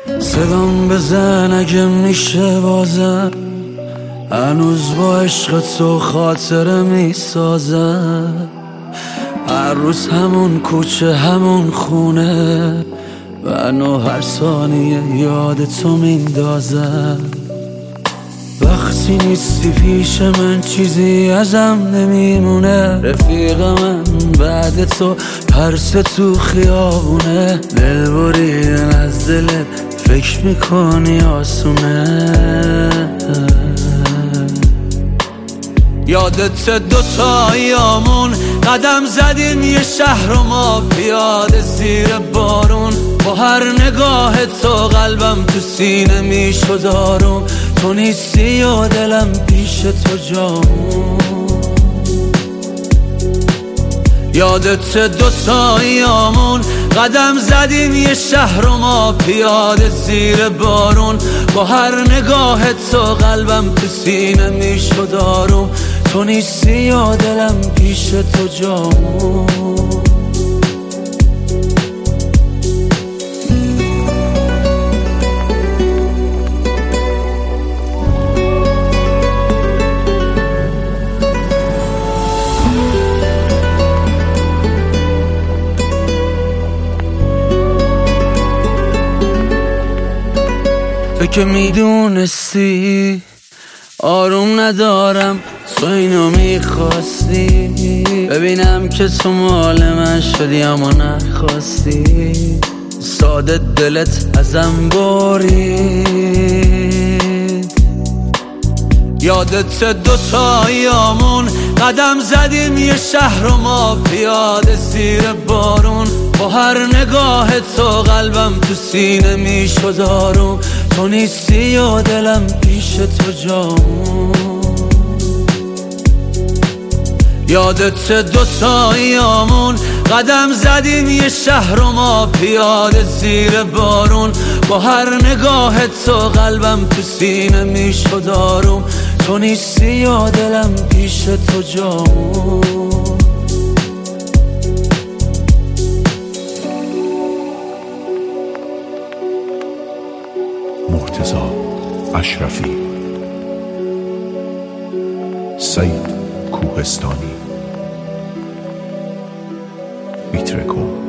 صدام بزن اگه میشه بازم، هنوز با عشق تو خاطره میسازم. هر روز همون کوچه همون خونه، منو هر ثانیه یاد تو میندازم. وقتی نیستی پیش من چیزی ازم نمیمونه، رفیق من بعد تو ترس تو خیابونه. دل بریدن از دلت فکر میکنی آسونه؟ یادت دوتا ایامون قدم زدیم یه شهر و ما پیاده زیر بارون. با هر نگاه تو قلبم تو سینه میشد آروم. تو نیستی و دلم پیش تو جامون. یادت دوتا ایامون قدم زدیم یه شهر و ما پیاده زیر بارون. با هر نگاه تو قلبم تو سینه میشد آروم. تو نیستی و دلم پیش تو جامون. تو که میدونستی آروم ندارم، تو اینو میخواستی ببینم که تو مال من شدی اما نخواستی. ساده دلت ازم برید. یادت دوتا ایامون قدم زدیم یه شهر و ما پیاده زیر بارون. با هر نگاه تو قلبم تو سینه میشد آروم. تو نیستی و دلم پیش تو جامون. یادت دوتا ایامون قدم زدیم یه شهر و ما پیاده زیر بارون. با هر نگاه تو قلبم تو سینه میشد آروم. تو نیستی و دلم پیش تو جامون. مرتضی اشرفی، سعید کوهستانی، میترکو.